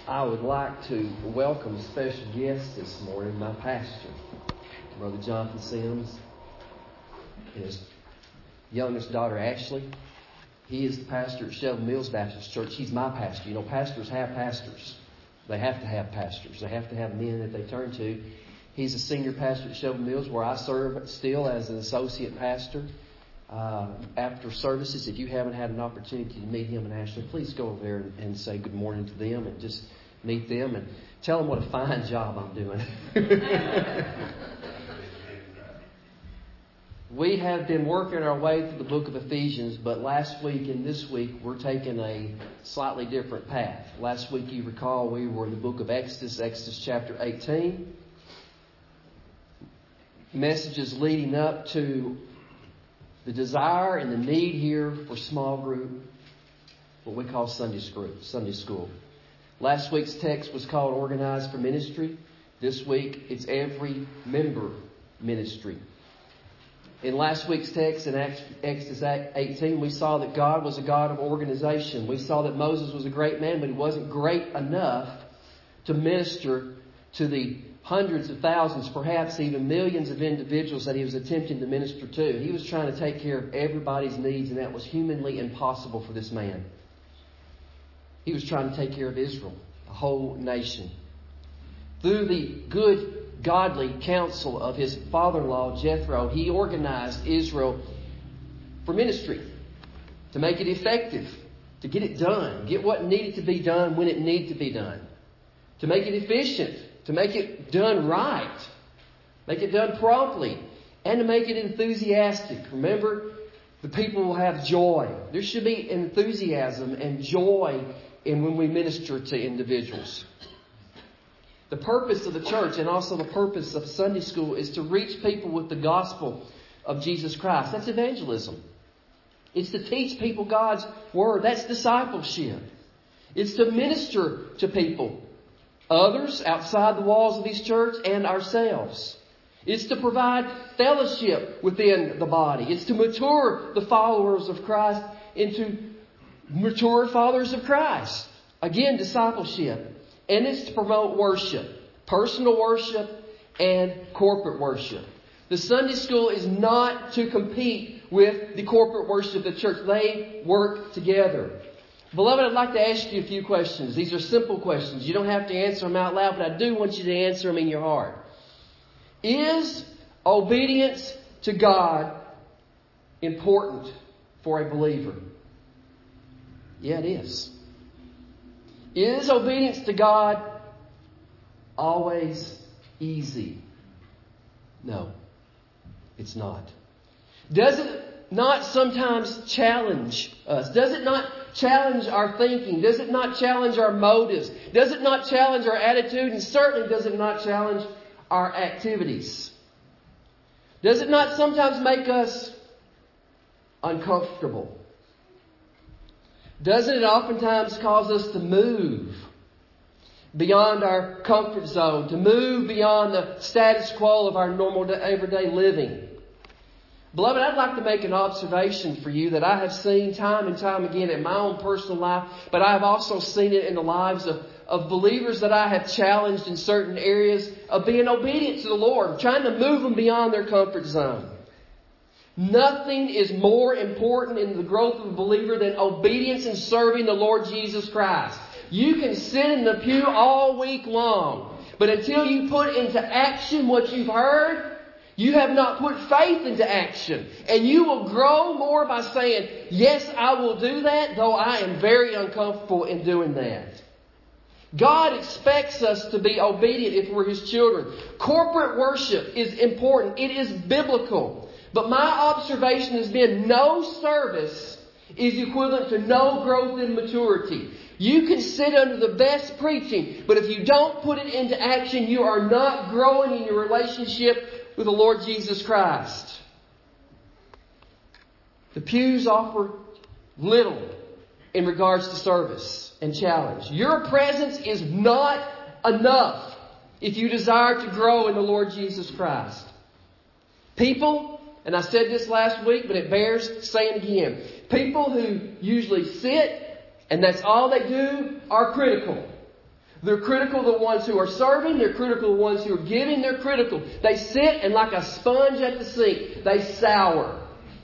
I would like to welcome a special guest this morning, my pastor, Brother Jonathan Sims, and his youngest daughter, Ashley. He is the pastor at Shelby Mills Baptist Church. He's my pastor. You know, pastors have pastors. They have to have pastors. They have to have men that they turn to. He's a senior pastor at Shelby Mills, where I serve still as an associate pastor. After services, if you haven't had an opportunity to meet him and Ashley, please go over there and say good morning to them and just meet them and tell them what a fine job I'm doing. We have been working our way through the book of Ephesians, but last week and this week we're taking a slightly different path. Last week, you recall, we were in the book of Exodus chapter 18. Messages leading up to the desire and the need here for small group, what we call Sunday school. Last week's text was called Organized for Ministry. This week, it's every member ministry. In last week's text in Exodus 18, we saw that God was a God of organization. We saw that Moses was a great man, but he wasn't great enough to minister to the hundreds of thousands, perhaps even millions of individuals that he was attempting to minister to. He was trying to take care of everybody's needs, and that was humanly impossible for this man. He was trying to take care of Israel, the whole nation. Through the good, godly counsel of his father-in-law, Jethro, he organized Israel for ministry, to make it effective, to get it done, get what needed to be done when it needed to be done, to make it efficient, to make it done right, make it done promptly, and to make it enthusiastic. Remember, the people will have joy. There should be enthusiasm and joy in when we minister to individuals. The purpose of the church and also the purpose of Sunday school is to reach people with the gospel of Jesus Christ. That's evangelism. It's to teach people God's Word. That's discipleship. It's to minister to people, others outside the walls of this church, and ourselves. It's to provide fellowship within the body. It's to mature the followers of Christ into mature followers of Christ. Again, discipleship. And it's to promote worship, personal worship and corporate worship. The Sunday school is not to compete with the corporate worship of the church. They work together. Beloved, I'd like to ask you a few questions. These are simple questions. You don't have to answer them out loud, but I do want you to answer them in your heart. Is obedience to God important for a believer? Yeah, it is. Is obedience to God always easy? No, it's not. Does it not sometimes challenge us? Does it not challenge our thinking? Does it not challenge our motives? Does it not challenge our attitude? And certainly does it not challenge our activities? Does it not sometimes make us uncomfortable? Doesn't it oftentimes cause us to move beyond our comfort zone, to move beyond the status quo of our normal everyday living? Beloved, I'd like to make an observation for you that I have seen time and time again in my own personal life, but I have also seen it in the lives of believers that I have challenged in certain areas of being obedient to the Lord, trying to move them beyond their comfort zone. Nothing is more important in the growth of a believer than obedience and serving the Lord Jesus Christ. You can sit in the pew all week long, but until you put into action what you've heard, you have not put faith into action. And you will grow more by saying, yes, I will do that, though I am very uncomfortable in doing that. God expects us to be obedient if we're His children. Corporate worship is important. It is biblical. But my observation has been no service is equivalent to no growth in maturity. You can sit under the best preaching, but if you don't put it into action, you are not growing in your relationship with the Lord Jesus Christ. The pews offer little in regards to service and challenge. Your presence is not enough if you desire to grow in the Lord Jesus Christ. People, and I said this last week, but it bears saying again. People who usually sit, and that's all they do, are critical. They're critical of the ones who are serving. They're critical of the ones who are giving. They're critical. They sit and like a sponge at the sink, they sour.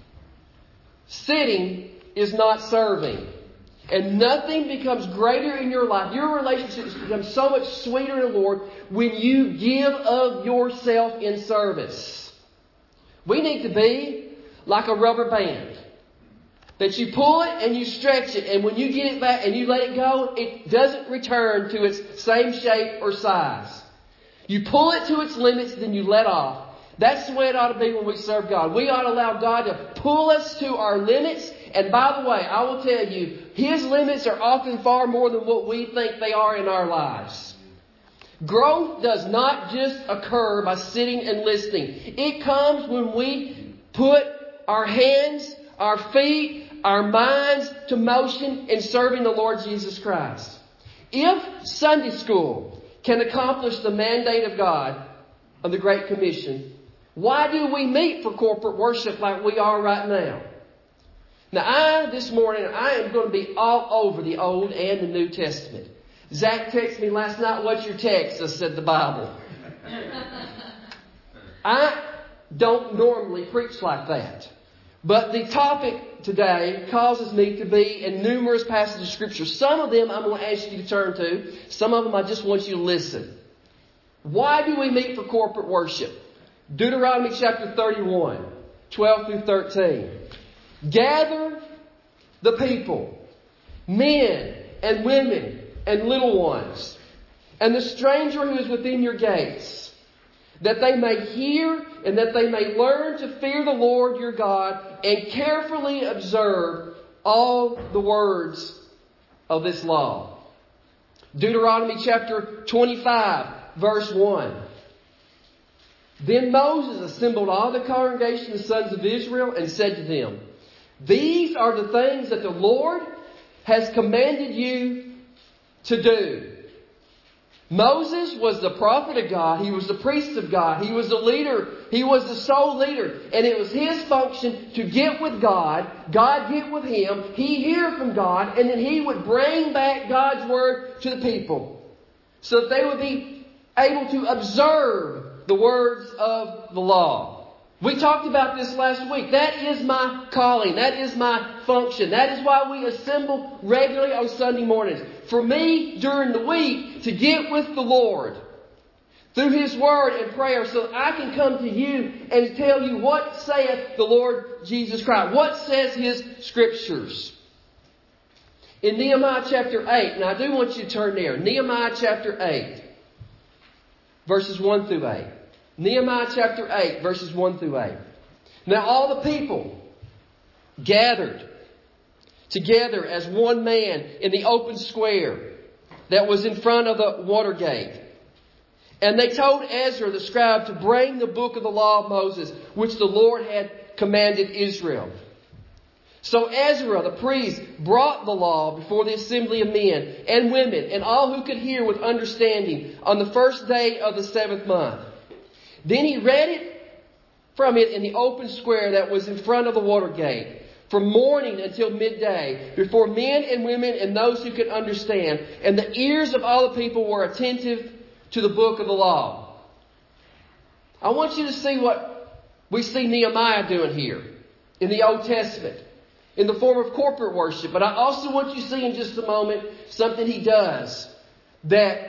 Sitting is not serving. And nothing becomes greater in your life. Your relationships become so much sweeter in the Lord when you give of yourself in service. We need to be like a rubber band. That you pull it and you stretch it, and when you get it back and you let it go, it doesn't return to its same shape or size. You pull it to its limits, then you let off. That's the way it ought to be when we serve God. We ought to allow God to pull us to our limits. And by the way, I will tell you, His limits are often far more than what we think they are in our lives. Growth does not just occur by sitting and listening. It comes when we put our hands, our feet, our minds to motion in serving the Lord Jesus Christ. If Sunday school can accomplish the mandate of God of the Great Commission, why do we meet for corporate worship like we are right now? Now, this morning, I am going to be all over the Old and the New Testament. Zach texted me last night, "What's your text?" I said, "The Bible." I don't normally preach like that. But the topic today causes me to be in numerous passages of Scripture. Some of them I'm going to ask you to turn to. Some of them I just want you to listen. Why do we meet for corporate worship? Deuteronomy chapter 31, 12 through 13. Gather the people, men and women and little ones, and the stranger who is within your gates, that they may hear and that they may learn to fear the Lord your God and carefully observe all the words of this law. Deuteronomy chapter 25, verse 1. Then Moses assembled all the congregation of the sons of Israel and said to them, "These are the things that the Lord has commanded you to do." Moses was the prophet of God. He was the priest of God. He was the leader. He was the sole leader. And it was his function to get with God, God get with him, he hear from God, and then he would bring back God's word to the people so that they would be able to observe the words of the law. We talked about this last week. That is my calling. That is my function. That is why we assemble regularly on Sunday mornings. For me, during the week, to get with the Lord through His Word and prayer so that I can come to you and tell you what saith the Lord Jesus Christ. What says His Scriptures. In Nehemiah chapter 8, and I do want you to turn there. Nehemiah chapter 8, verses 1 through 8. Nehemiah chapter 8, verses 1 through 8. Now all the people gathered together as one man in the open square that was in front of the water gate. And they told Ezra the scribe to bring the book of the law of Moses, which the Lord had commanded Israel. So Ezra the priest brought the law before the assembly of men and women and all who could hear with understanding on the first day of the 7th month. Then he read it from it in the open square that was in front of the water gate, from morning until midday, before men and women and those who could understand. And the ears of all the people were attentive to the book of the law. I want you to see what we see Nehemiah doing here in the Old Testament, in the form of corporate worship. But I also want you to see in just a moment something he does that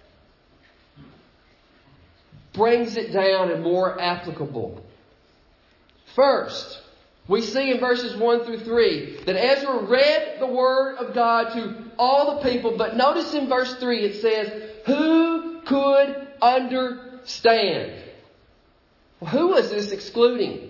brings it down and more applicable. First, we see in verses 1 through 3 that Ezra read the Word of God to all the people. But notice in verse 3 it says, who could understand? Well, who was this excluding?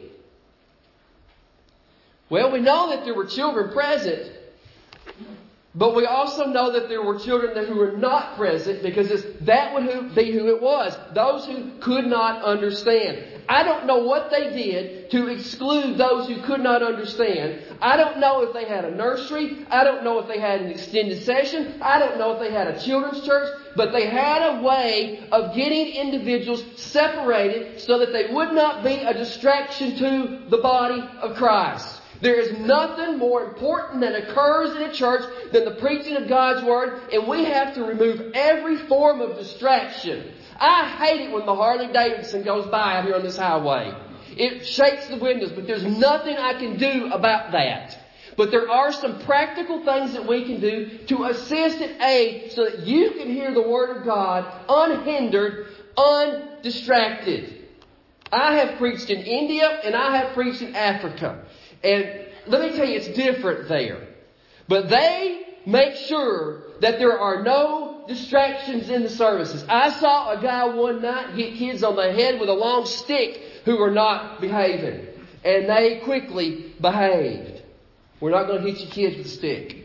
Well, we know that there were children present. But we also know that there were children who were not present, because that would be who it was. Those who could not understand. I don't know what they did to exclude those who could not understand. I don't know if they had a nursery. I don't know if they had an extended session. I don't know if they had a children's church. But they had a way of getting individuals separated so that they would not be a distraction to the body of Christ. There is nothing more important that occurs in a church than the preaching of God's Word, and we have to remove every form of distraction. I hate it when the Harley Davidson goes by out here on this highway. It shakes the windows, but there's nothing I can do about that. But there are some practical things that we can do to assist and aid so that you can hear the Word of God unhindered, undistracted. I have preached in India and I have preached in Africa. And let me tell you, it's different there. But they make sure that there are no distractions in the services. I saw a guy one night hit kids on the head with a long stick who were not behaving. And they quickly behaved. We're not going to hit your kids with a stick.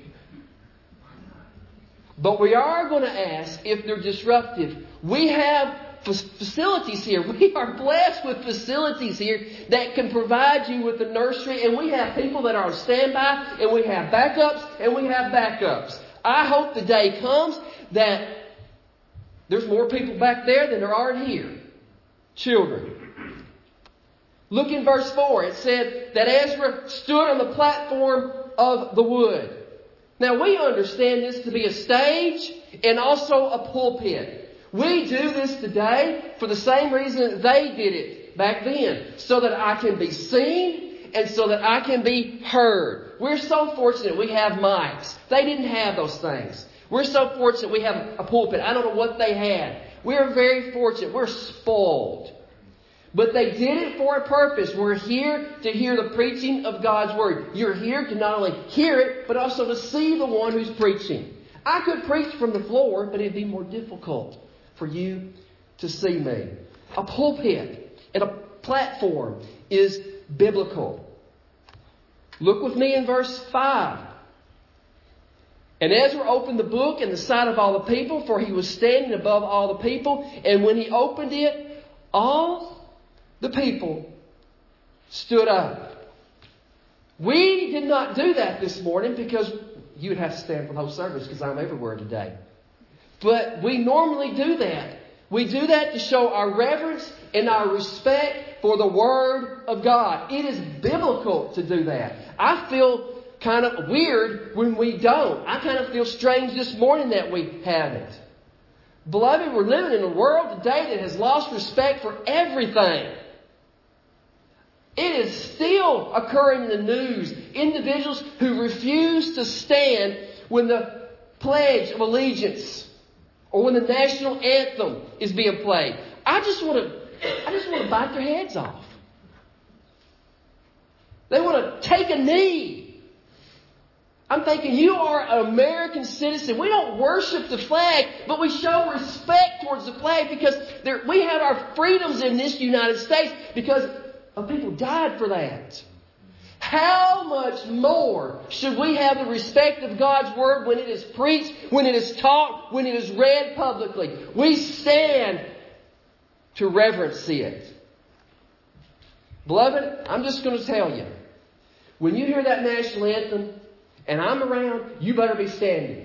But we are going to ask if they're disruptive. We have facilities here. We are blessed with facilities here that can provide you with the nursery. And we have people that are on standby. And we have backups. And we have backups. I hope the day comes that there's more people back there than there are here. Children. Look in verse 4. It said that Ezra stood on the platform of the wood. Now we understand this to be a stage and also a pulpit. We do this today for the same reason that they did it back then. So that I can be seen and so that I can be heard. We're so fortunate we have mics. They didn't have those things. We're so fortunate we have a pulpit. I don't know what they had. We're very fortunate. We're spoiled. But they did it for a purpose. We're here to hear the preaching of God's Word. You're here to not only hear it, but also to see the one who's preaching. I could preach from the floor, but it'd be more difficult for you to see me. A pulpit and a platform is biblical. Look with me in verse 5. And Ezra opened the book in the sight of all the people, for he was standing above all the people. And when he opened it, all the people stood up. We did not do that this morning because you'd have to stand for the whole service because I'm everywhere today. But we normally do that. We do that to show our reverence and our respect for the Word of God. It is biblical to do that. I feel kind of weird when we don't. I kind of feel strange this morning that we haven't. Beloved, we're living in a world today that has lost respect for everything. It is still occurring in the news. Individuals who refuse to stand when the Pledge of Allegiance or when the national anthem is being played. I just want to bite their heads off. They want to take a knee. I'm thinking, you are an American citizen. We don't worship the flag, but we show respect towards the flag because we have our freedoms in this United States because of people died for that. How much more should we have the respect of God's Word when it is preached, when it is taught, when it is read publicly? We stand to reverence it. Beloved, I'm just going to tell you, when you hear that national anthem and I'm around, you better be standing.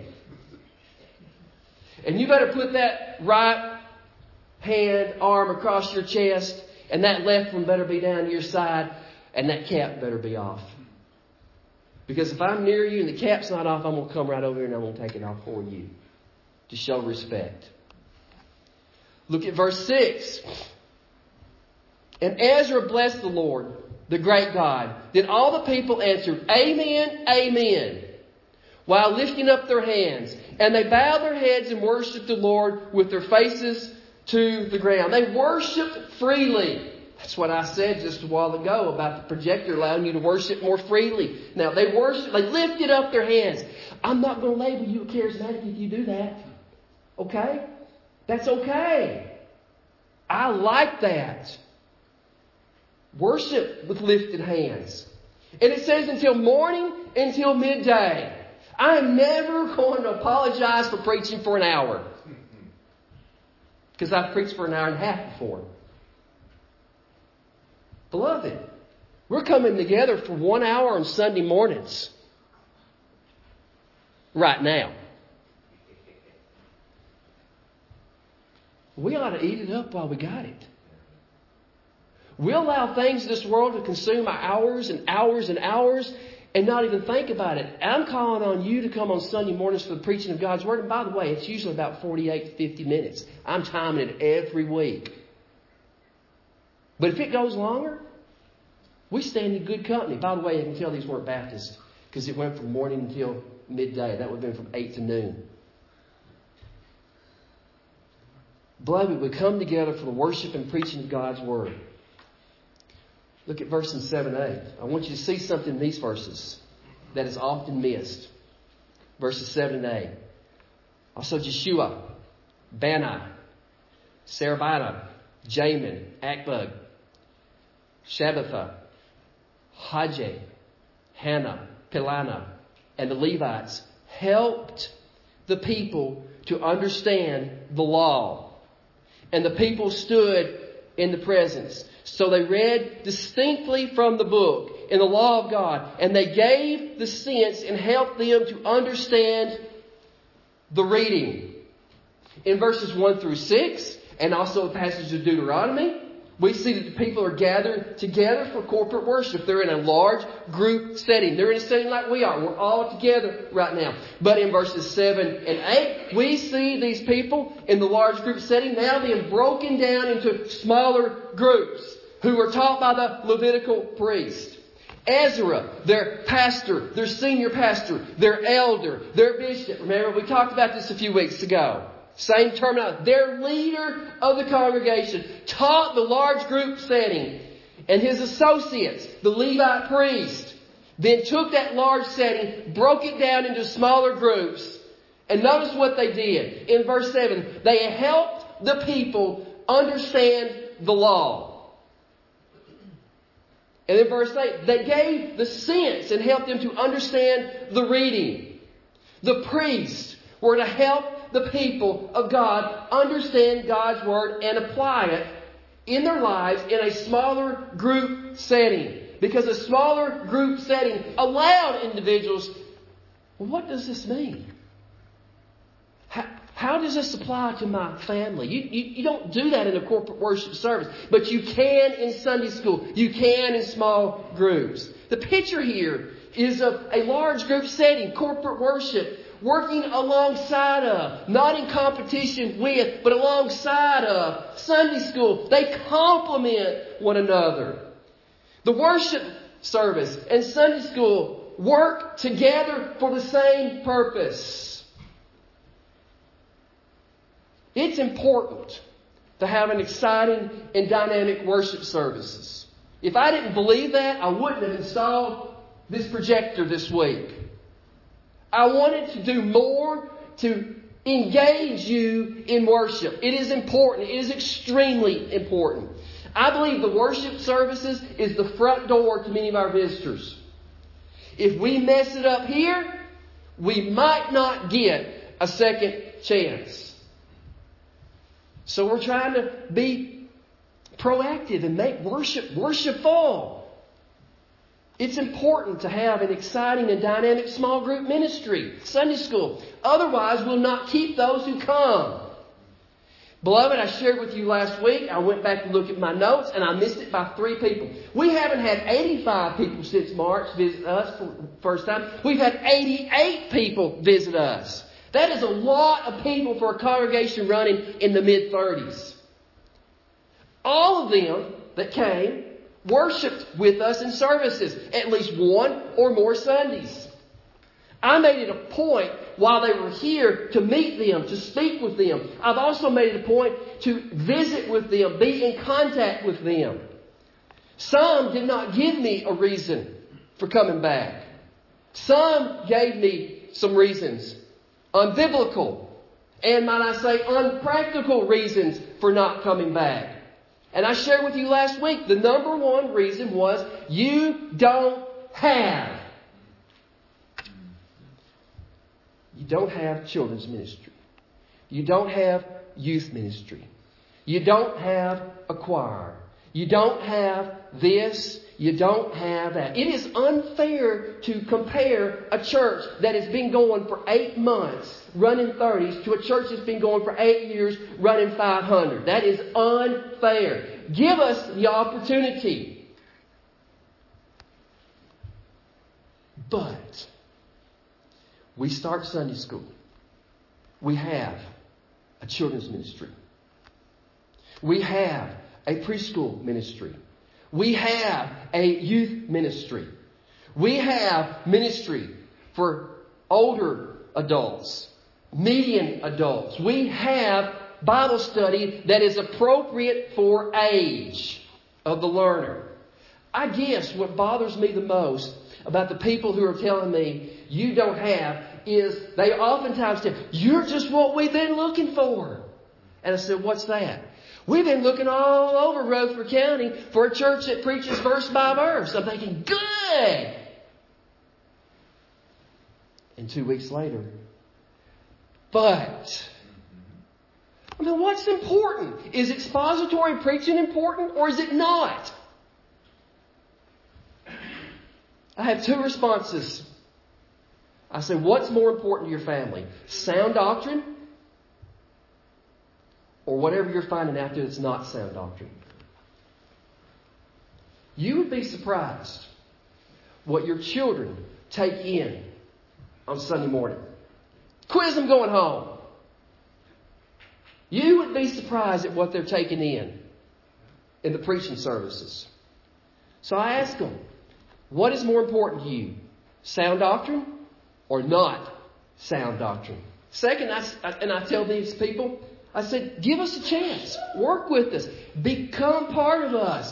And you better put that right arm across your chest, and that left one better be down your side, and that cap better be off. Because if I'm near you and the cap's not off, I'm going to come right over here and I'm going to take it off for you to show respect. Look at verse 6. And Ezra blessed the Lord, the great God. Then all the people answered, Amen, Amen, while lifting up their hands. And they bowed their heads and worshipped the Lord with their faces to the ground. They worshipped freely. That's what I said just a while ago about the projector allowing you to worship more freely. Now, they lifted up their hands. I'm not going to label you a charismatic if you do that. Okay? That's okay. I like that. Worship with lifted hands. And it says until morning, until midday. I am never going to apologize for preaching for an hour. Because I've preached for an hour and a half before. Beloved, we're coming together for 1 hour on Sunday mornings. Right now. We ought to eat it up while we got it. We allow things in this world to consume our hours and hours and hours and not even think about it. I'm calling on you to come on Sunday mornings for the preaching of God's Word. And by the way, it's usually about 48 to 50 minutes. I'm timing it every week. But if it goes longer, we stand in good company. By the way, I can tell these weren't Baptists because it went from morning until midday. That would have been from 8 to noon. Beloved, we come together for the worship and preaching of God's Word. Look at verses 7 and 8. I want you to see something in these verses that is often missed. Verses 7 and 8. Also Jeshua, Bani, Sarabana, Jamin, Akbug, Shabbatha, Hajeh, Hannah, Pelana, and the Levites helped the people to understand the law. And the people stood in the presence. So they read distinctly from the book in the law of God. And they gave the sense and helped them to understand the reading. In verses 1 through 6, and also a passage of Deuteronomy, we see that the people are gathered together for corporate worship. They're in a large group setting. They're in a setting like we are. We're all together right now. But in verses 7 and 8, we see these people in the large group setting now being broken down into smaller groups who are taught by the Levitical priest. Ezra, their pastor, their senior pastor, their elder, their bishop. Remember, we talked about this a few weeks ago. Same terminology. Their leader of the congregation taught the large group setting. And his associates, the Levite priest, then took that large setting, broke it down into smaller groups. And notice what they did. In verse 7, they helped the people understand the law. And in verse 8, they gave the sense and helped them to understand the reading. The priests were to help the people of God understand God's Word and apply it in their lives in a smaller group setting. Because a smaller group setting allowed individuals, well, what does this mean? How does this apply to my family? You don't do that in a corporate worship service, but you can in Sunday school. You can in small groups. The picture here is of a large group setting, corporate worship, working alongside of, not in competition with, but alongside of Sunday school. They complement one another. The worship service and Sunday school work together for the same purpose. It's important to have an exciting and dynamic worship services. If I didn't believe that, I wouldn't have installed this projector this week. I wanted to do more to engage you in worship. It is important. It is extremely important. I believe the worship services is the front door to many of our visitors. If we mess it up here, we might not get a second chance. So we're trying to be proactive and make worship worshipful. It's important to have an exciting and dynamic small group ministry, Sunday school. Otherwise, we'll not keep those who come. Beloved, I shared with you last week. I went back to look at my notes and I missed it by 3 people. We haven't had 85 people since March visit us for the first time. We've had 88 people visit us. That is a lot of people for a congregation running in the mid-30s. All of them that came worshipped with us in services at least one or more Sundays. I made it a point while they were here to meet them, to speak with them. I've also made it a point to visit with them, be in contact with them. Some did not give me a reason for coming back. Some gave me some reasons, unbiblical, and might I say unpractical reasons for not coming back. And I shared with you last week, the number one reason was you don't have. You don't have children's ministry. You don't have youth ministry. You don't have a choir. You don't have this. You don't have that. It is unfair to compare a church that has been going for 8 months, running 30s, to a church that's been going for 8 years, running 500. That is unfair. Give us the opportunity. But we start Sunday school. We have a children's ministry. We have a preschool ministry. We have a youth ministry. We have ministry for older adults, median adults. We have Bible study that is appropriate for age of the learner. I guess what bothers me the most about the people who are telling me you don't have is they oftentimes say, you're just what we've been looking for. And I said, what's that? We've been looking all over Rutherford County for a church that preaches verse by verse. I'm thinking, good! And 2 weeks later, but, I mean, what's important? Is expository preaching important or is it not? I have two responses. I say, what's more important to your family? Sound doctrine or whatever you're finding out there that's not sound doctrine? You would be surprised what your children take in on Sunday morning. Quiz them going home. You would be surprised at what they're taking in the preaching services. So I ask them, what is more important to you? Sound doctrine or not sound doctrine? Second, I tell these people, I said, give us a chance. Work with us. Become part of us.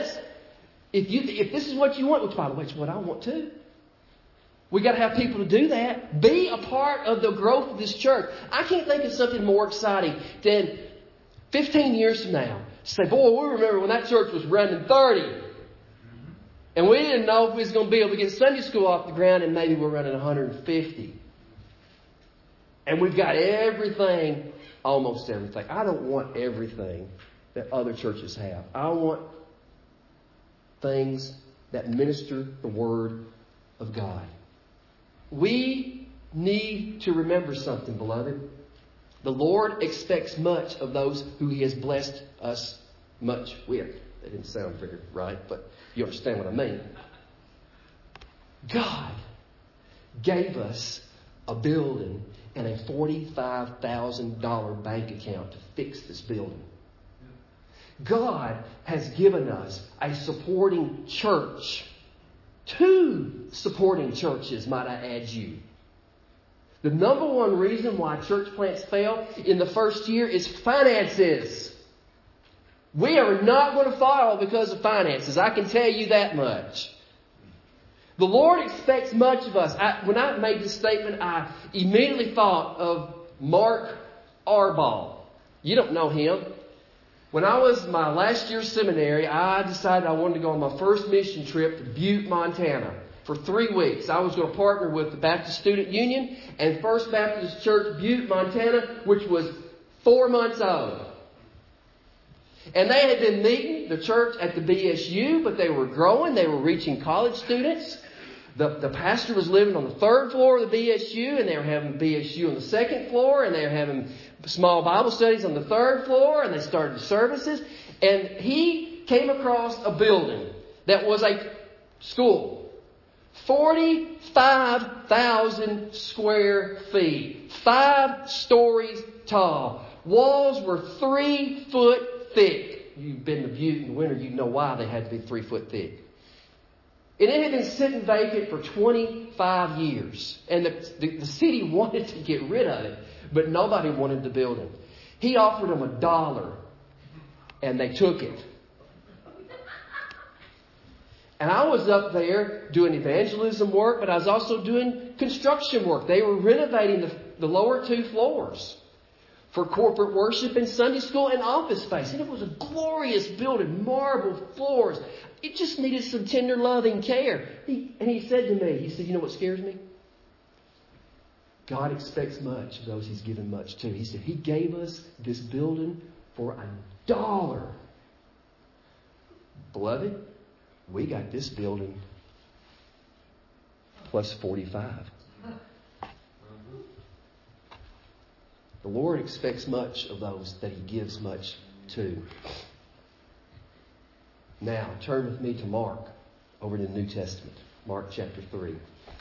If this is what you want, which by the way, it's what I want too. We got to have people to do that. Be a part of the growth of this church. I can't think of something more exciting than 15 years from now. Say, boy, we remember when that church was running 30. And we didn't know if we was going to be able to get Sunday school off the ground, and maybe we're running 150. And we've got everything, almost everything. I don't want everything that other churches have. I want things that minister the Word of God. We need to remember something, beloved. The Lord expects much of those who He has blessed us much with. That didn't sound very right, but you understand what I mean. God gave us a building and a $45,000 bank account to fix this building. God has given us a supporting church. 2 supporting churches, might I add you. The number one reason why church plants fail in the first year is finances. We are not going to fall because of finances. I can tell you that much. The Lord expects much of us. When I made this statement, I immediately thought of Mark Arball. You don't know him. When I was in my last year seminary, I decided I wanted to go on my first mission trip to Butte, Montana. For 3 weeks, I was going to partner with the Baptist Student Union and First Baptist Church, Butte, Montana, which was 4 months old. And they had been meeting, the church, at the BSU, but they were growing. They were reaching college students. The pastor was living on the 3rd floor of the BSU, and they were having BSU on the 2nd floor, and they were having small Bible studies on the 3rd floor, and they started services. And he came across a building that was a school. 45,000 square feet. 5 stories tall. Walls were 3 foot thick. You've been to Butte in the winter, you know why they had to be 3 foot thick. And it had been sitting vacant for 25 years. And the city wanted to get rid of it, but nobody wanted the building. He offered them $1, and they took it. And I was up there doing evangelism work, but I was also doing construction work. They were renovating the lower 2 floors for corporate worship and Sunday school and office space. And it was a glorious building, marble floors. It just needed some tender loving care. He said to me, he said, you know what scares me? God expects much of those He's given much to. He said, He gave us this building for $1. Beloved, we got this building plus 45. The Lord expects much of those that He gives much to. Now, turn with me to Mark, over in the New Testament. Mark chapter 3.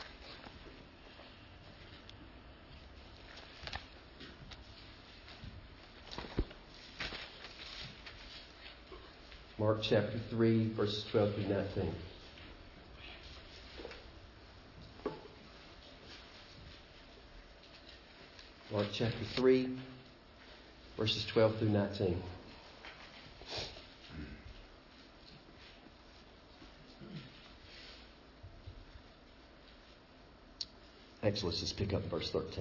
Mark chapter 3, verses 12 through 19. Mark chapter 3, verses 12 through 19. Actually, let's just pick up verse 13.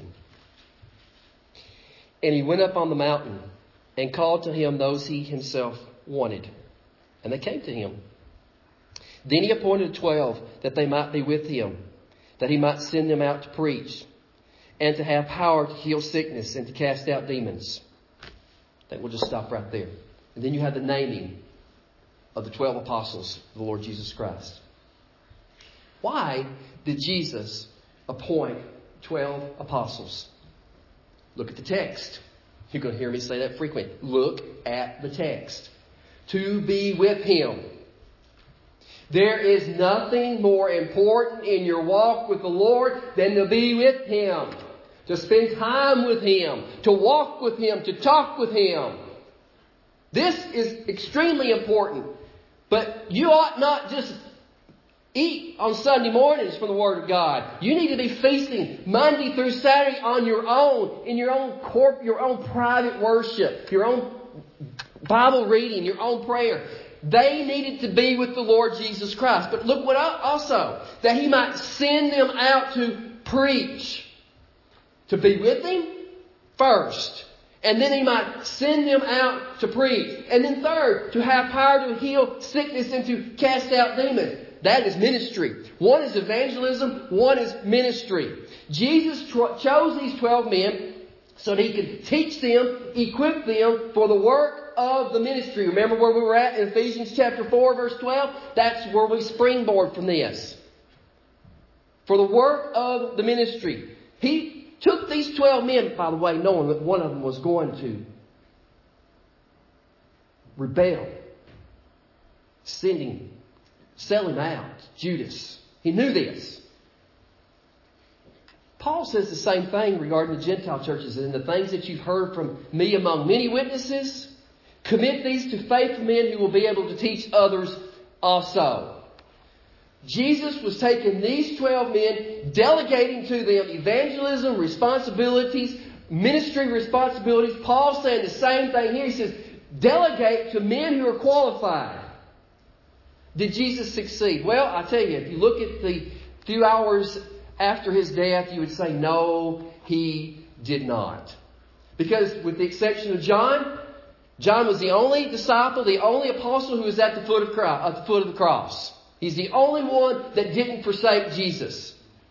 And he went up on the mountain and called to him those he himself wanted. And they came to him. Then he appointed 12 that they might be with him, that he might send them out to preach, and to have power to heal sickness and to cast out demons. I think we'll just stop right there. And then you have the naming of the 12 apostles of the Lord Jesus Christ. Why did Jesus appoint 12 apostles? Look at the text. You're going to hear me say that frequently. Look at the text. To be with Him. There is nothing more important in your walk with the Lord than to be with Him. To spend time with Him. To walk with Him. To talk with Him. This is extremely important. But you ought not just eat on Sunday mornings from the Word of God. You need to be feasting Monday through Saturday on your own, in your own private worship, your own Bible reading, your own prayer. They needed to be with the Lord Jesus Christ. But look what also, that He might send them out to preach. To be with Him first. And then He might send them out to preach. And then third, to have power to heal sickness and to cast out demons. That is ministry. One is evangelism, one is ministry. Jesus chose these 12 men so that He could teach them, equip them for the work of the ministry. Remember where we were at in Ephesians chapter 4, verse 12? That's where we springboard from this. For the work of the ministry. He took these 12 men, by the way, knowing that one of them was going to rebel, sell him out, Judas. He knew this. Paul says the same thing regarding the Gentile churches. And the things that you've heard from me among many witnesses, commit these to faithful men who will be able to teach others also. Jesus was taking these 12 men, delegating to them evangelism responsibilities, ministry responsibilities. Paul's saying the same thing here. He says, delegate to men who are qualified. Did Jesus succeed? Well, I tell you, if you look at the few hours after His death, you would say, no, He did not. Because with the exception of John, John was the only disciple, the only apostle who was at the foot of the cross. He's the only one that didn't forsake Jesus.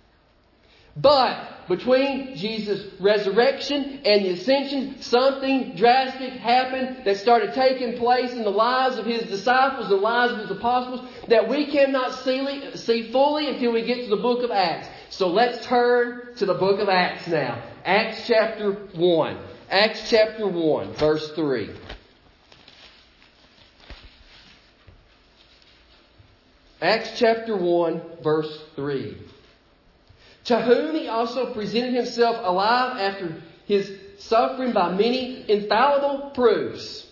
But between Jesus' resurrection and the ascension, something drastic happened that started taking place in the lives of His disciples, the lives of His apostles, that we cannot see fully until we get to the book of Acts. So let's turn to the book of Acts now. Acts chapter 1. Acts chapter 1, verse 3. Acts chapter 1, verse 3. To whom He also presented Himself alive after His suffering by many infallible proofs,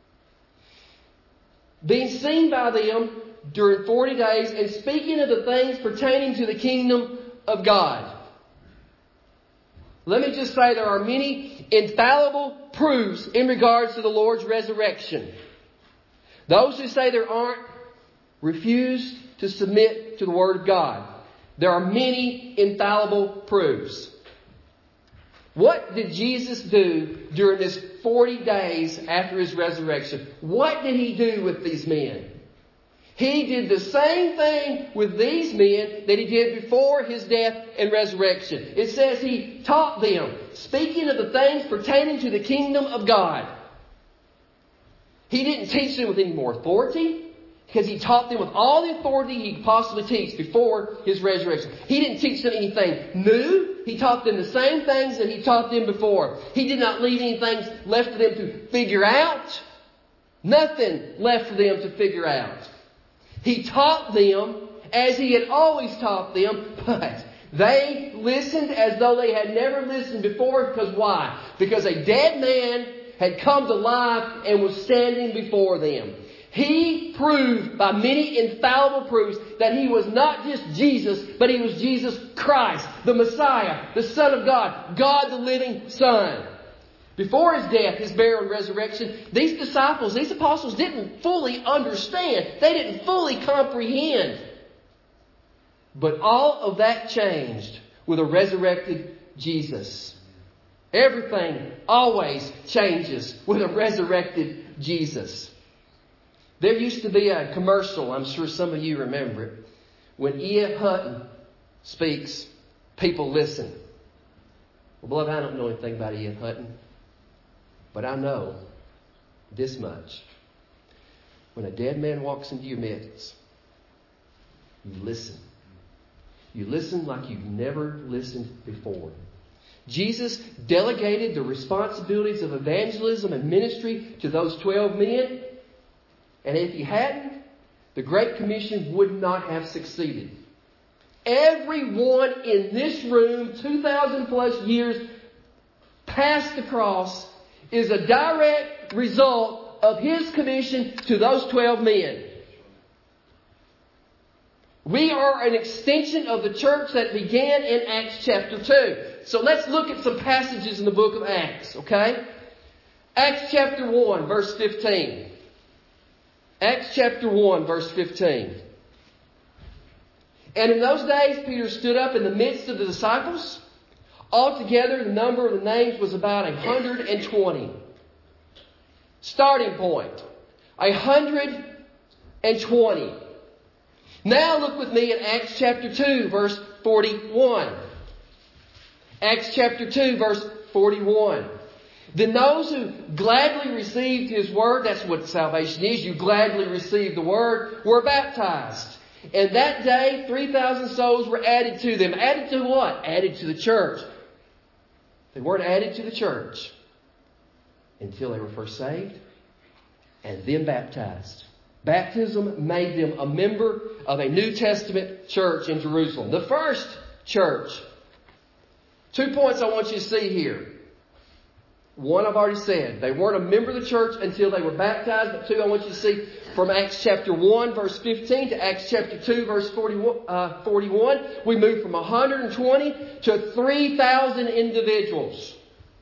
being seen by them during 40 days, and speaking of the things pertaining to the kingdom of God. Let me just say there are many infallible proofs in regards to the Lord's resurrection. Those who say there aren't refuse to submit to the Word of God. There are many infallible proofs. What did Jesus do during this 40 days after His resurrection? What did He do with these men? He did the same thing with these men that He did before His death and resurrection. It says He taught them, speaking of the things pertaining to the kingdom of God. He didn't teach them with any more authority, because He taught them with all the authority He could possibly teach before His resurrection. He didn't teach them anything new. He taught them the same things that He taught them before. He did not leave anything left for them to figure out. Nothing left for them to figure out. He taught them as He had always taught them, but they listened as though they had never listened before. Because why? Because a dead man had come to life and was standing before them. He proved by many infallible proofs that He was not just Jesus, but He was Jesus Christ, the Messiah, the Son of God, God the living Son. Before His death, His burial and resurrection, these disciples, these apostles didn't fully understand. They didn't fully comprehend. But all of that changed with a resurrected Jesus. Everything always changes with a resurrected Jesus. There used to be a commercial, I'm sure some of you remember it. When E.F. Hutton speaks, people listen. Well, beloved, I don't know anything about E.F. Hutton, but I know this much. When a dead man walks into your midst, you listen. You listen like you've never listened before. Jesus delegated the responsibilities of evangelism and ministry to those 12 men. And if He hadn't, the Great Commission would not have succeeded. Everyone in this room, 2,000 plus years past the cross, is a direct result of His commission to those 12 men. We are an extension of the church that began in Acts chapter 2. So let's look at some passages in the book of Acts, okay? Acts chapter 1, verse 15. Acts chapter 1, verse 15. And in those days, Peter stood up in the midst of the disciples. Altogether, the number of the names was about 120. Starting point, 120. Now look with me at Acts chapter 2, verse 41. Acts chapter 2, verse 41. Then those who gladly received His word, that's what salvation is, you gladly receive the word, were baptized. And that day, 3,000 souls were added to them. Added to what? Added to the church. They weren't added to the church until they were first saved and then baptized. Baptism made them a member of a New Testament church in Jerusalem. The first church. 2 points I want you to see here. One, I've already said. They weren't a member of the church until they were baptized. But 2, I want you to see from Acts chapter 1, verse 15 to Acts chapter 2, verse 41. We moved from 120 to 3,000 individuals.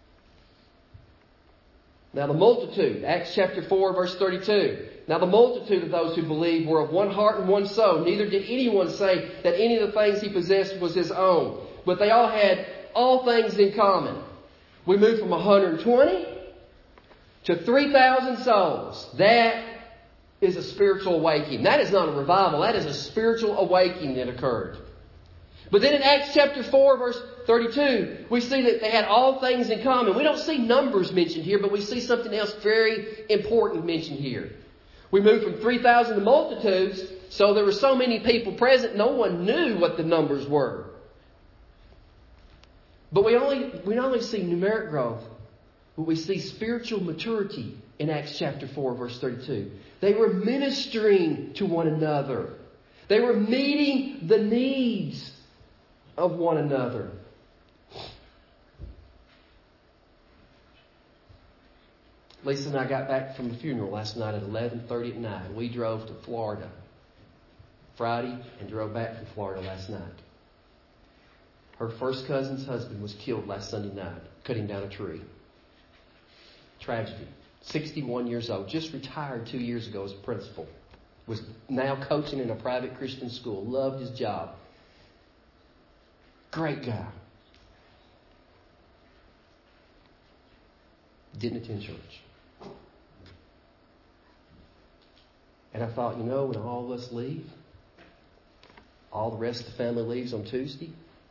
Now the multitude, Acts chapter 4, verse 32. Now the multitude of those who believed were of one heart and one soul. Neither did anyone say that any of the things he possessed was his own. But they all had all things in common. We moved from 120 to 3,000 souls. That is a spiritual awakening. That is not a revival. That is a spiritual awakening that occurred. But then in Acts chapter 4, verse 32, we see that they had all things in common. We don't see numbers mentioned here, but we see something else very important mentioned here. We moved from 3,000 to multitudes, so there were so many people present, no one knew what the numbers were. But we not only see numeric growth, but we see spiritual maturity in Acts chapter 4, verse 32. They were ministering to one another. They were meeting the needs of one another. Lisa and I got back from the funeral last night at 11:30 at night. We drove to Florida Friday and drove back from Florida last night. Her first cousin's husband was killed last Sunday night, cutting down a tree. Tragedy. 61 years old. Just retired 2 years ago as a principal. Was now coaching in a private Christian school. Loved his job. Great guy. Didn't attend church. And I thought, when all of us leave, all the rest of the family leaves on Tuesday,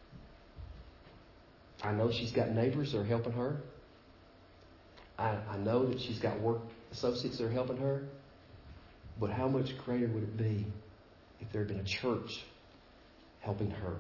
I know she's got neighbors that are helping her. I know that she's got work associates that are helping her. But how much greater would it be if there had been a church helping her?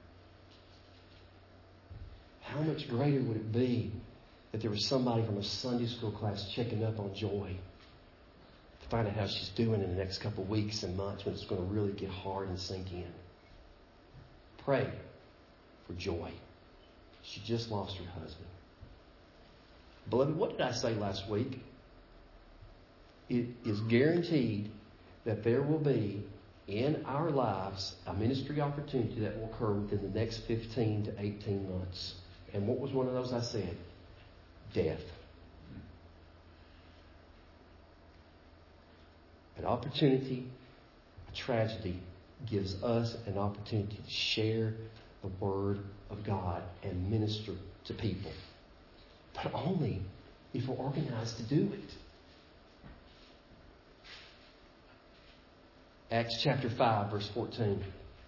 How much greater would it be that there was somebody from a Sunday school class checking up on Joy find out how she's doing in the next couple of weeks and months when it's going to really get hard and sink in. Pray for joy. She just lost her husband. Beloved, what did I say last week? It is guaranteed that there will be in our lives a ministry opportunity that will occur within the next 15 to 18 months. And what was one of those I said? Death. An opportunity, a tragedy, gives us an opportunity to share the Word of God and minister to people. But only if we're organized to do it. Acts chapter 5, verse 14.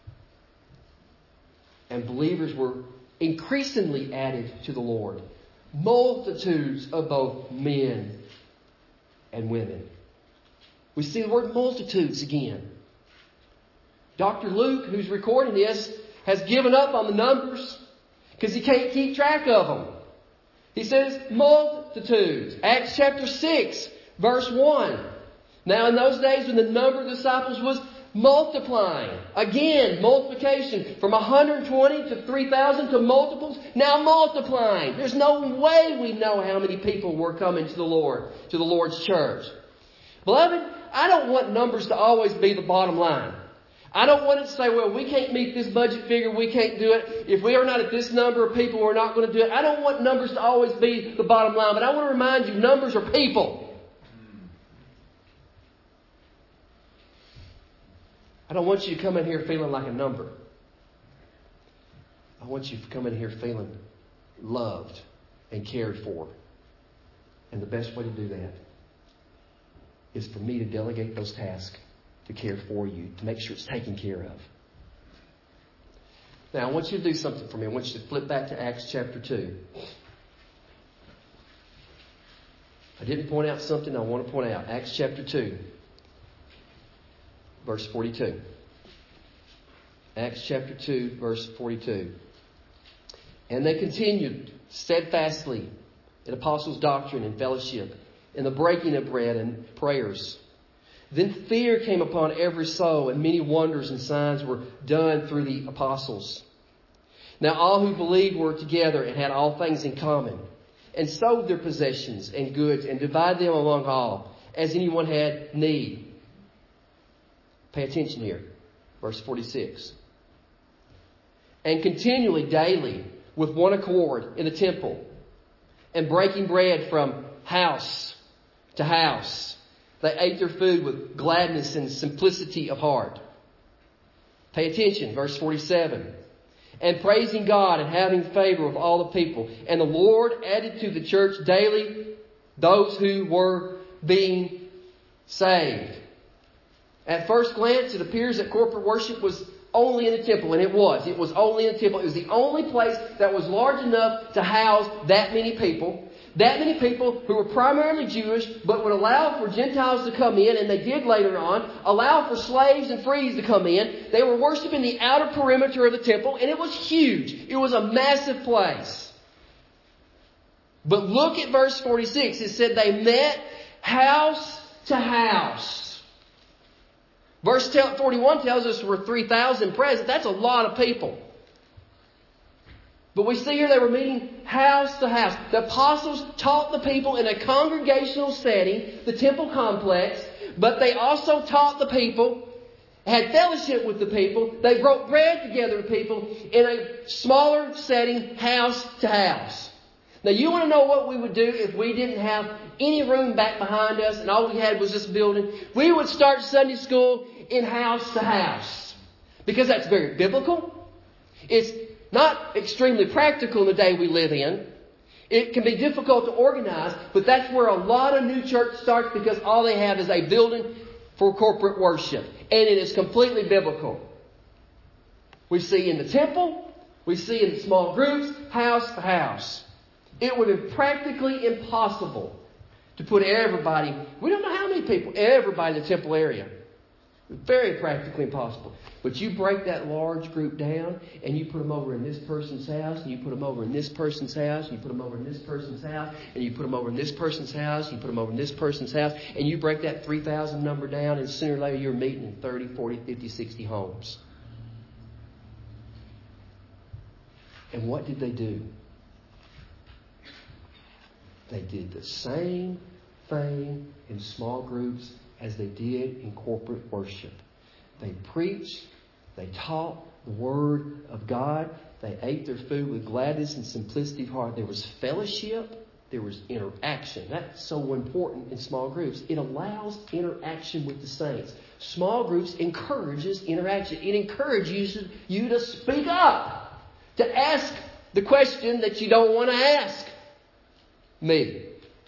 And believers were increasingly added to the Lord. Multitudes of both men and women. We see the word multitudes again. Dr. Luke, who's recording this, has given up on the numbers because he can't keep track of them. He says multitudes. Acts chapter 6, verse 1. Now in those days when the number of disciples was multiplying. Again, multiplication from 120 to 3,000 to multiples. Now multiplying. There's no way we know how many people were coming to the Lord, to the Lord's church. Beloved, I don't want numbers to always be the bottom line. I don't want it to say, well, we can't meet this budget figure, we can't do it. If we are not at this number of people, we're not going to do it. I don't want numbers to always be the bottom line, but I want to remind you, numbers are people. I don't want you to come in here feeling like a number. I want you to come in here feeling loved and cared for. And the best way to do that is for me to delegate those tasks to care for you, to make sure it's taken care of. Now, I want you to do something for me. I want you to flip back to Acts chapter 2. I didn't point out something I want to point out. Acts chapter 2, verse 42. Acts chapter 2, verse 42. And they continued steadfastly in apostles' doctrine and fellowship, in the breaking of bread and prayers. Then fear came upon every soul, and many wonders and signs were done through the apostles. Now all who believed were together and had all things in common, and sold their possessions and goods, and divided them among all, as anyone had need. Pay attention here. Verse 46. And continually, daily, with one accord in the temple, and breaking bread from house to house, they ate their food with gladness and simplicity of heart. Pay attention, verse 47. And praising God and having favor of all the people. And the Lord added to the church daily those who were being saved. At first glance, it appears that corporate worship was only in the temple, and it was. It was only in the temple. It was the only place that was large enough to house that many people. That many people who were primarily Jewish, but would allow for Gentiles to come in, and they did later on, allow for slaves and frees to come in. They were worshiping the outer perimeter of the temple, and it was huge. It was a massive place. But look at verse 46. It said they met house to house. Verse 41 tells us there were 3,000 present. That's a lot of people. But we see here they were meeting house to house. The apostles taught the people in a congregational setting, the temple complex, but they also taught the people, had fellowship with the people. They broke bread together with people in a smaller setting, house to house. Now you want to know what we would do if we didn't have any room back behind us and all we had was this building? We would start Sunday school in house to house. Because that's very biblical. It's not extremely practical in the day we live in. It can be difficult to organize, but that's where a lot of new church starts because all they have is a building for corporate worship. And it is completely biblical. We see in the temple, we see in small groups, house to house. It would have been practically impossible to put everybody, we don't know how many people, everybody in the temple area. Very practically impossible. But you break that large group down and you put them over in this person's house, and you put them over in this person's house, and you put them over in this person's house, and you put them over in this person's house, and you put them over in this person's house, and you break that 3,000 number down, and sooner or later you're meeting in 30, 40, 50, 60 homes. And what did they do? They did the same thing in small groups as they did in corporate worship. They preached, they taught the Word of God, they ate their food with gladness and simplicity of heart. There was fellowship, there was interaction. That's so important in small groups. It allows interaction with the saints. Small groups encourages interaction. It encourages you to speak up, to ask the question that you don't want to ask me.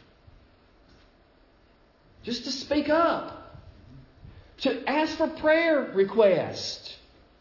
Just to speak up. To ask for prayer requests.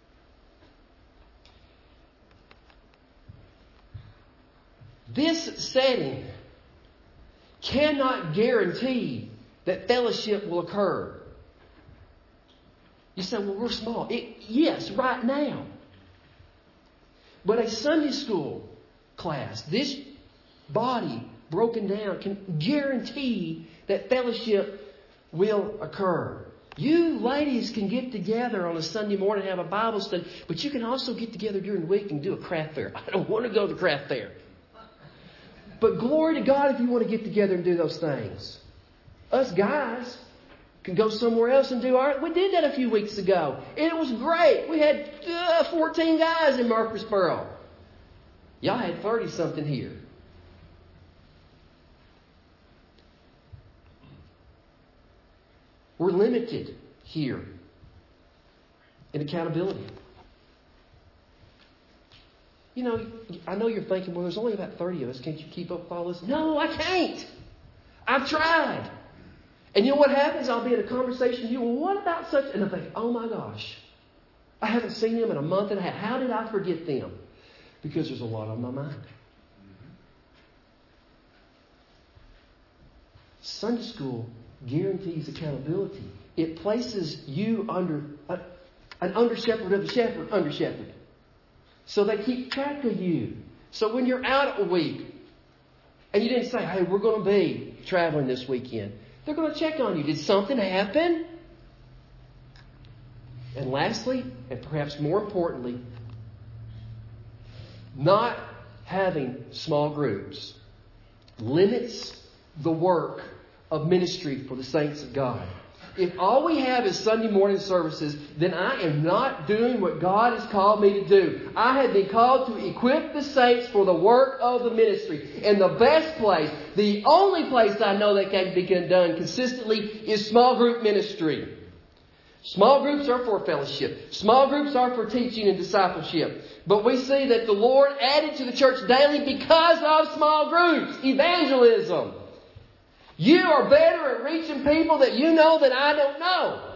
This setting cannot guarantee that fellowship will occur. You say, well, we're small. Yes, right now. But a Sunday school class, this body broken down, can guarantee that fellowship will occur. You ladies can get together on a Sunday morning and have a Bible study, but you can also get together during the week and do a craft fair. I don't want to go to the craft fair. But glory to God if you want to get together and do those things. Us guys can go somewhere else and do our... We did that a few weeks ago. And it was great. We had 14 guys in Murfreesboro. Y'all had 30-something here. We're limited here in accountability. You know, I know you're thinking, well, there's only about 30 of us. Can't you keep up with all this? No, I can't. I've tried. And you know what happens? I'll be in a conversation with you. Well, what about such? And I think, oh my gosh, I haven't seen them in a month and a half. How did I forget them? Because there's a lot on my mind. Sunday school guarantees accountability. It places you under an under-shepherd of the shepherd, under-shepherd. So they keep track of you. So when you're out a week and you didn't say, hey, we're going to be traveling this weekend, they're going to check on you. Did something happen? And lastly, and perhaps more importantly, not having small groups limits the work of ministry for the saints of God. If all we have is Sunday morning services, then I am not doing what God has called me to do. I have been called to equip the saints for the work of the ministry. And the best place, the only place I know that can be done consistently is small group ministry. Small groups are for fellowship. Small groups are for teaching and discipleship. But we see that the Lord added to the church daily because of small groups. Evangelism. You are better at reaching people that you know that I don't know.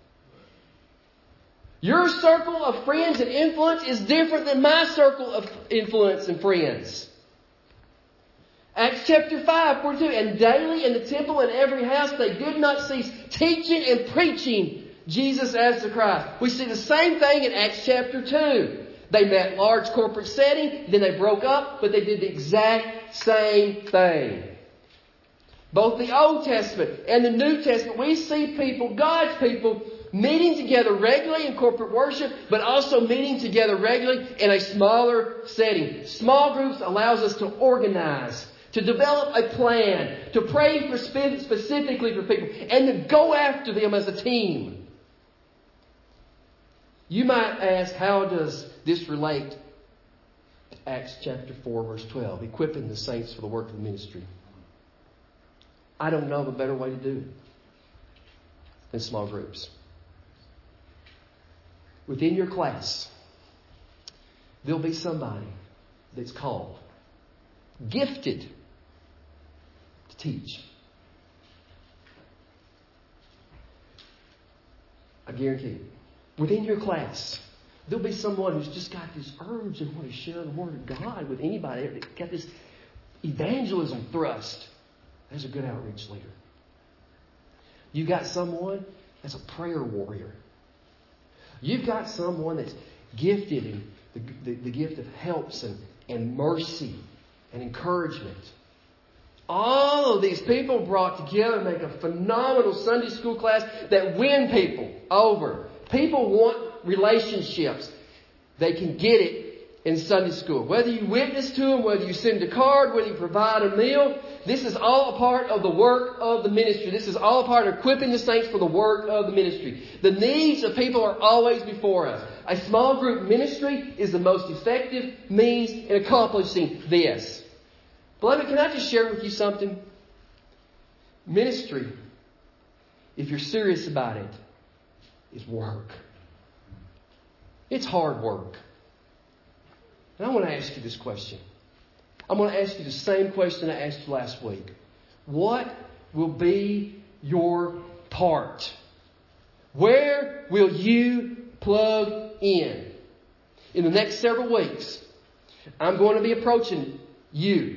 Your circle of friends and influence is different than my circle of influence and friends. Acts chapter 5:42, and daily in the temple and every house they did not cease teaching and preaching Jesus as the Christ. We see the same thing in Acts chapter 2. They met large corporate setting, then they broke up, but they did the exact same thing. Both the Old Testament and the New Testament, we see people, God's people, meeting together regularly in corporate worship, but also meeting together regularly in a smaller setting. Small groups allows us to organize, to develop a plan, to pray specifically for people, and to go after them as a team. You might ask, how does this relate to Acts chapter 4, verse 12, equipping the saints for the work of the ministry? I don't know of a better way to do it than small groups. Within your class, there'll be somebody that's called, gifted to teach. I guarantee you. Within your class, there'll be someone who's just got this urge and want to share the Word of God with anybody. They've got this evangelism thrust. There's a good outreach leader. You got someone that's a prayer warrior. You've got someone that's gifted in the gift of helps and mercy and encouragement. All of these people brought together make a phenomenal Sunday school class that win people over. People want relationships. They can get it in Sunday school. Whether you witness to them, whether you send a card, whether you provide a meal, this is all a part of the work of the ministry. This is all a part of equipping the saints for the work of the ministry. The needs of people are always before us. A small group ministry is the most effective means in accomplishing this. Beloved, can I just share with you something? Ministry, if you're serious about it, is work. It's hard work. And I want to ask you this question. I'm going to ask you the same question I asked you last week. What will be your part? Where will you plug in? In the next several weeks, I'm going to be approaching you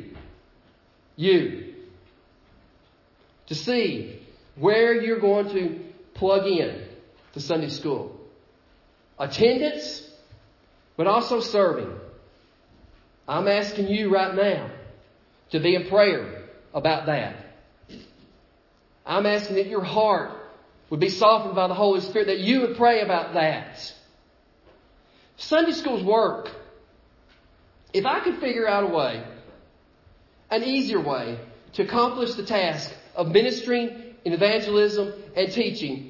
to see where you're going to plug in to Sunday school. Attendance, but also serving. I'm asking you right now to be in prayer about that. I'm asking that your heart would be softened by the Holy Spirit, that you would pray about that. Sunday school's work. If I could figure out a way, an easier way, to accomplish the task of ministering in evangelism and teaching,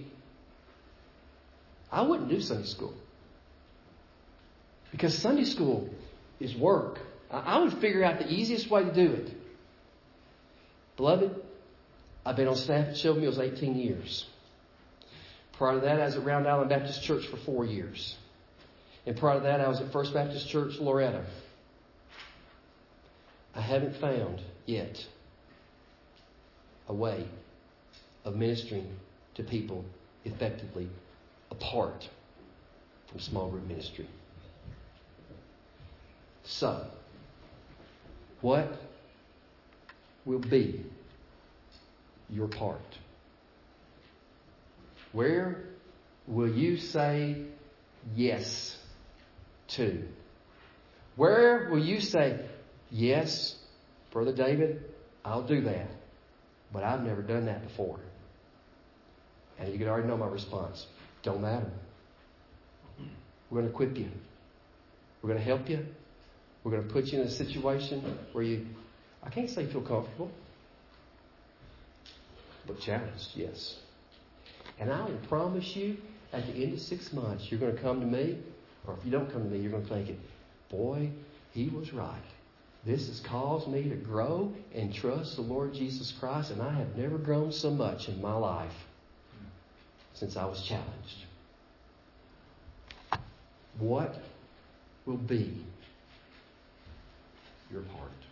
I wouldn't do Sunday school. Because Sunday school is work. I would figure out the easiest way to do it. Beloved, I've been on staff at Shelby Mills 18 years. Prior to that, I was at Round Island Baptist Church for 4 years. And prior to that, I was at First Baptist Church, Loretto. I haven't found yet a way of ministering to people effectively apart from small group ministry. So, what will be your part? Where will you say yes to? Where will you say, yes, Brother David, I'll do that, but I've never done that before? And you can already know my response. Don't matter. We're going to equip you. We're going to help you. We're going to put you in a situation where you, I can't say feel comfortable, but challenged, yes. And I will promise you, at the end of 6 months, you're going to come to me, or if you don't come to me, you're going to think it, boy, he was right. This has caused me to grow and trust the Lord Jesus Christ, and I have never grown so much in my life since I was challenged. What will be your part?